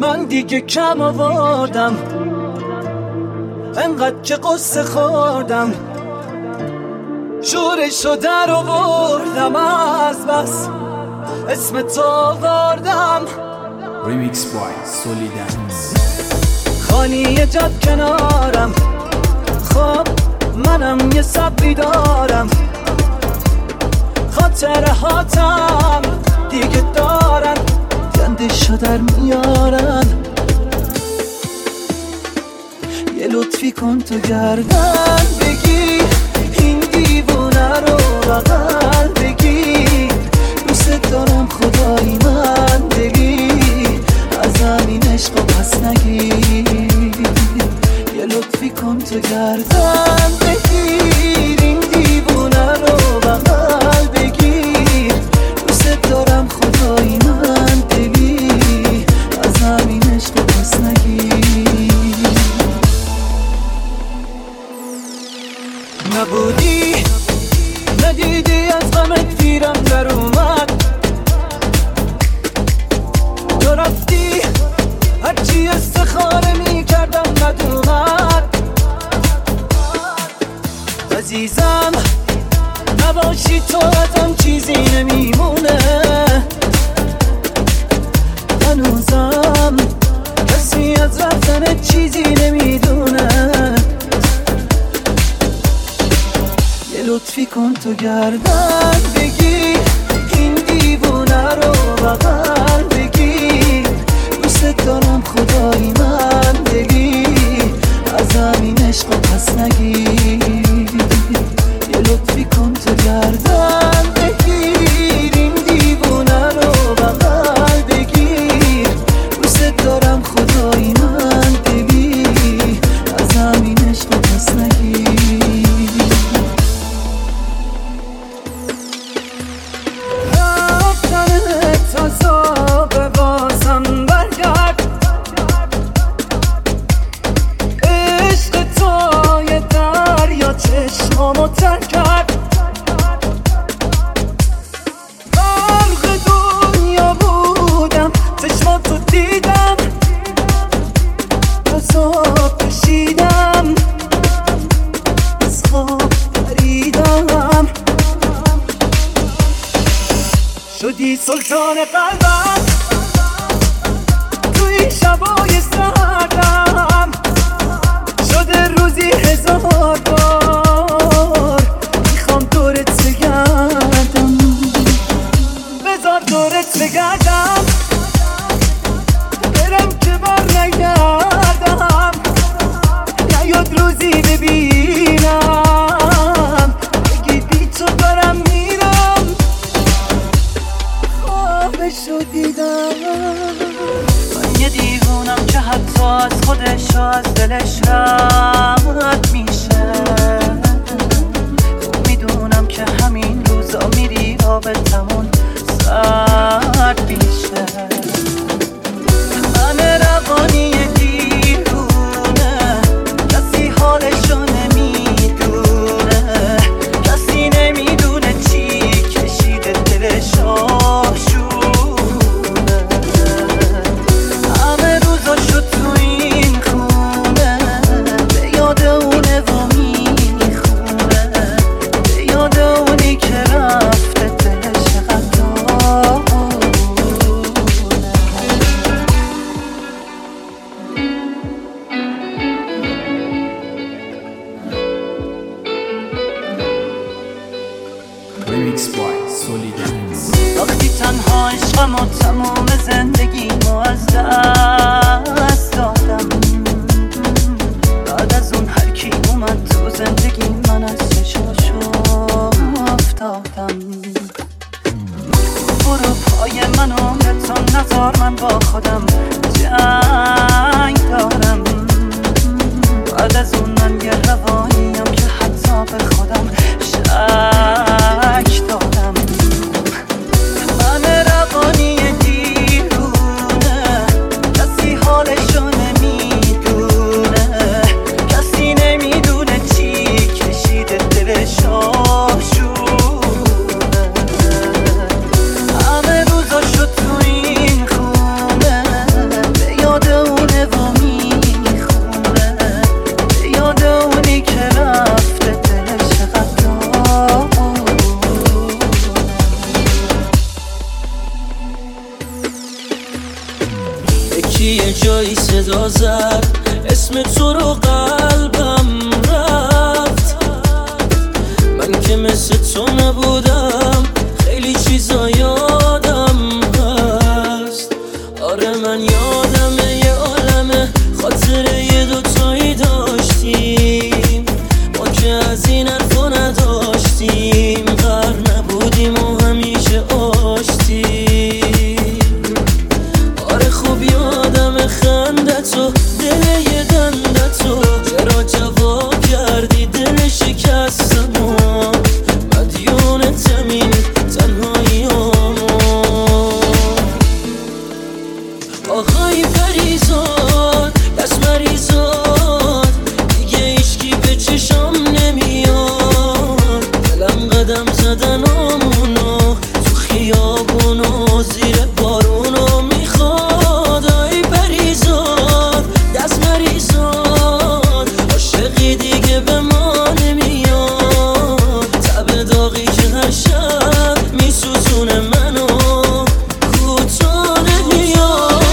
من دیگه کم آوردم، انقدر که قصه خوردم، شورشو در آوردم، از بس اسم تو آوردم. ریمیکس بای سولیدنس. خانی جد کنارم، خب منم یه صبری دارم، خاطره هاتم دیگه دارن، گندشو در میارن. یه لطفی کن تو گردن بگیر، این دیوونه رو بغل بگیر، دوست دارم خدایی من بگیر، از همین عشق و پس نگیر. یه لطفی کن تو گردن بگیر، این دیوونه رو بغل بگیر، دوست دارم خدایی من بگیر، از همین عشق و پس نگیر. نبودی ندیدی از غمت تیرم در اومد، تو رفتی هرچی استخاره می کردم ندومد. عزیزم نباشی تو ازم چیزی نمیمونه، هنوزم کسی از رفتن چیزی نمیدونه. یه لطفی کن تو گردن بگیر، این دیوونه رو بغل بگیر، دوست دارم خدایی من بگیر، از همین عشق و پس نگیر. یه لطفی کن تو گردن بگیر، این دیوونه رو بغل بگیر، دوست دارم خدایی من بگیر، از همین عشق و پس نگیر. چشمامو ترک کرد، غرق دنیا بودم، چشماتو دیدم، عذاب کشیدم، از خواب پریدم، شدی سلطان قلبم توی شبای سردم، شده روزی هزار بار میخوام دورت بگردم، بذار دورت بگردم، برم که بر نگردم، نیاد روزی ببینم بگی بی تو دارم میرم، خوابشو دیدم. من یه دیوونم که حتی از خودش و از دلش رد میشه، خوب میدونم که همین روزا میری آبتمون سرد میشه. من روانی دیوونه، کسی حالشو نمیدونه، کسی نمیدونه چی کشیده دلش آشونه، همه روزاشو تو این خونه به یاد اونه و میخونه، به یاد اونی که رفته دلش قطعونه. ریمیکس بای سولیدنس. وقتی تنها عشقم و تموم زندگیمو از دست دادم، بعد از اون هر کی اومد تو زندگی من از چشاشو افتادم. برو پای من عمرتون نذار من با خودم جنگ دارم، بعد از اون من یه روانیم که حتی به خودم شک دادم. من روانی دیوونه، کسی حالشو نمیدونه، کسی نمیدونه چی کشیده دلش آشونه، همه روزاشو تو این خونه به یاد یکی یه جایی صدا زد اسم تو رو قلبم رفت. من که مثل تو نبودم خیلی چیزا یادم هست. آره من یادمه یه عالمه خاطره یه دوتایی داشتیم ما که از این حرفا نداشتیم. غر نبودیم و همیشه آشتیم. آره خوب یادمه خندتو دل یه دندتو چرا جواب کردی دل شکستمو. مدیونتم این تنهاییامو. آهای پریزاد دست مریزاد دیگه هیچکی به چشم نمیاد. دلم قدم زدنامونو تو خیابونو زیر بارونو میخواد. آی پریزاد دست مریزاد عاشقی دیگه به ما نمیاد. تب داغی که هر شب میسوزونه منو کوتاه نمیاد.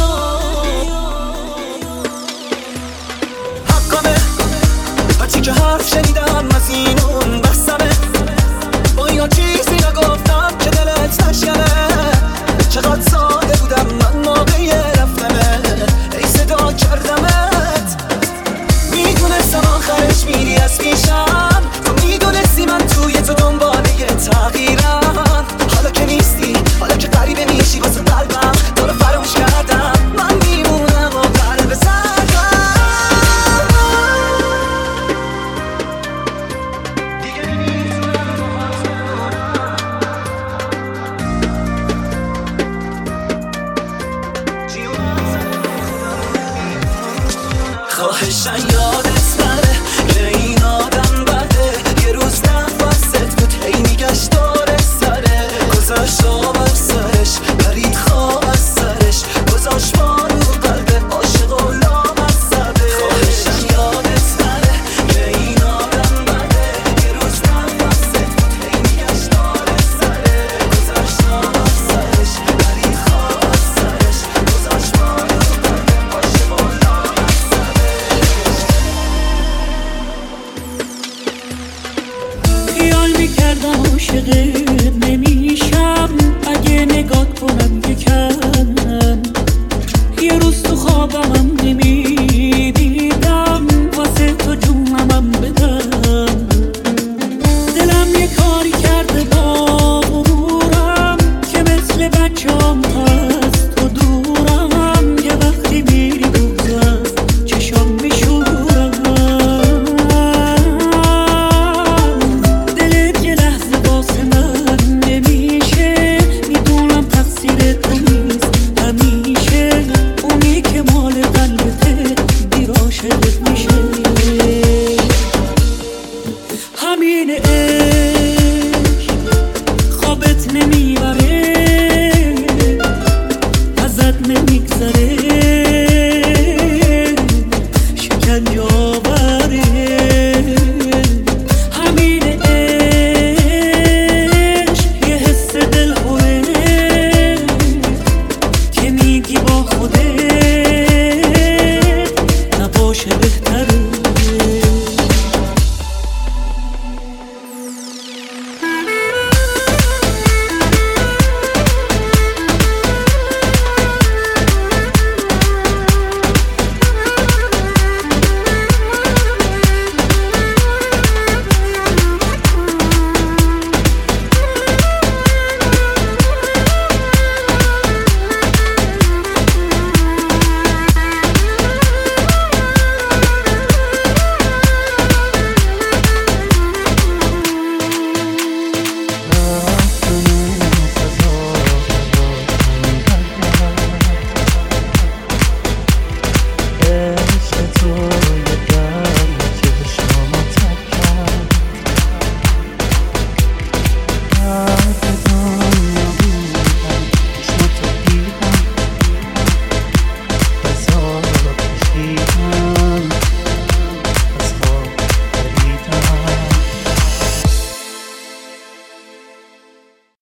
حقمه هرچی که حرف شنیدم از این اون بحثمه. با یا چیزی نگفتم که دلت نشکنه. چقدر ساده بودم من موقعی رفتمه ای صدا کردمت. میدونستم آخرش میری از پیشم. تو میدونستی من توی تو دنباله تغییرم. حالا که نیستی حالا که غریبه میشی واسه قلبم تو رو فراموش کردم. من میمونم و قلب زدم دیگه نمیتونم خواهشن یادت نره که این آدم بده. یه روز نفست بود هی میگشت داره سره. گذاشت آب از سرش برید خواب از سرش. گذاشت ما رو قلب عاشق و لام از زده. خواهشن یادت نره که این آدم بده. یه روز نفست بود هی میگشت داره سره. گذاشت آب از سرش برید خواب از سرش. گذاشت ما رو قلب عاشق و لام از زده. خیال میکردم عاشقت نمیشم اگه نگاه کنم یکم. یه روز تو خوابم نمیدیدم واسه تو جونم بدم. دلم یه کاری کرده با غرورم که مثل بچه‌ام